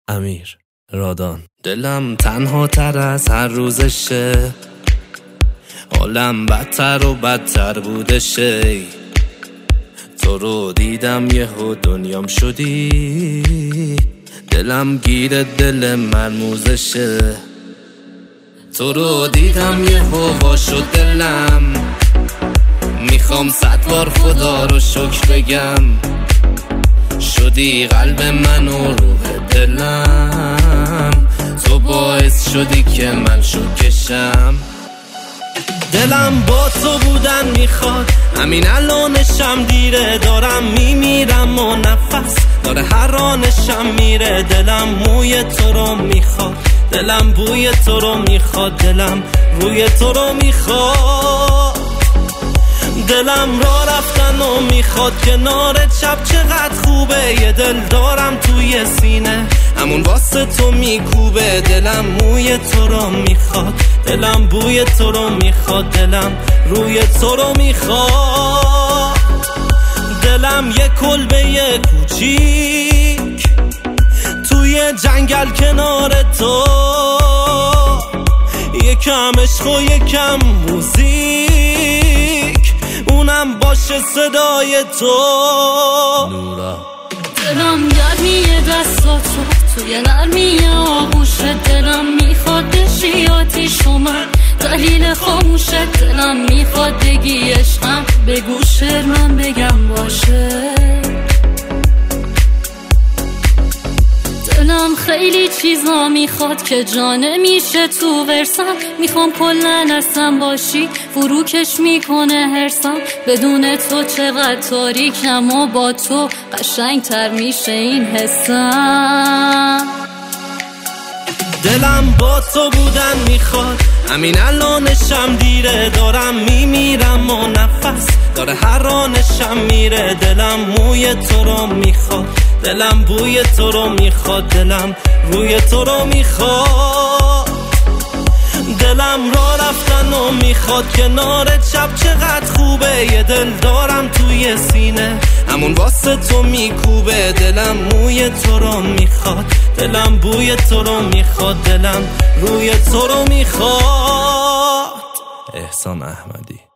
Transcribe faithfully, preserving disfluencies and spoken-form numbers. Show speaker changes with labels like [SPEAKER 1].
[SPEAKER 1] امیر رادان. دلم تنها تر از هر روزشه، حالم بدتر و بدتر بودشه. تو رو دیدم یهو دنیام شدی، دلم گیر دل مرموزشه. تو رو دیدم یهو وا شد دلم، میخوام صد بار خدا رو شکر بگم. شدی قلب من و روح دلم، تو باعث شدی که من شوکشم. دلم با تو بودن میخواد، همین الانشم دیره. دارم میمیرم و نفس داره هر آنشم میره. دلم موی تو رو میخواد، دلم بوی تو رو میخواد، دلم روی تو رو میخواد. دلم را رفتن و میخواد کنار چپ، چقدر خوبه. یه دل دارم توی سینه، همون واسه تو میکوبه. دلم موی تو رو میخواد، دلم بوی تو رو میخواد، دلم روی تو رو میخواد. دلم یه کلبه کوچیک توی جنگل کنار تو، یکم عشق و یکم موزیک، اونم باشه صدای تو.
[SPEAKER 2] دلم گرمیه دستاتو توی نرمی آغوشت، دلم میخواد بشی آتیش و من دلیل خاموشت. دلم میخواد بگی عشقم، بگو شعر من بگم باشه. دلم خیلی چیزا میخواد که جانه میشه تو ورسم. میخوام کلن اصلا باشی، فروکش میکنه هرسم. بدون تو چقدر تاریکم و با تو قشنگ تر میشه این حسم.
[SPEAKER 1] دلم با تو بودن میخواد، همین الانشم دیره. دارم میمیرم و نفس داره هر آنشم میره. دلم موی تو رو میخواد، دلم بوی تو رو میخواد، دلم روی تو رو میخواد. دلم را رفتن و میخواد کنار چپ، چقدر خوبه. یه دل دارم توی سینه، همون واسه تو میکوبه. دلم موی تو رو میخواد، دلم بوی تو رو میخواد، دلم روی تو رو میخواد. احسان احمدی.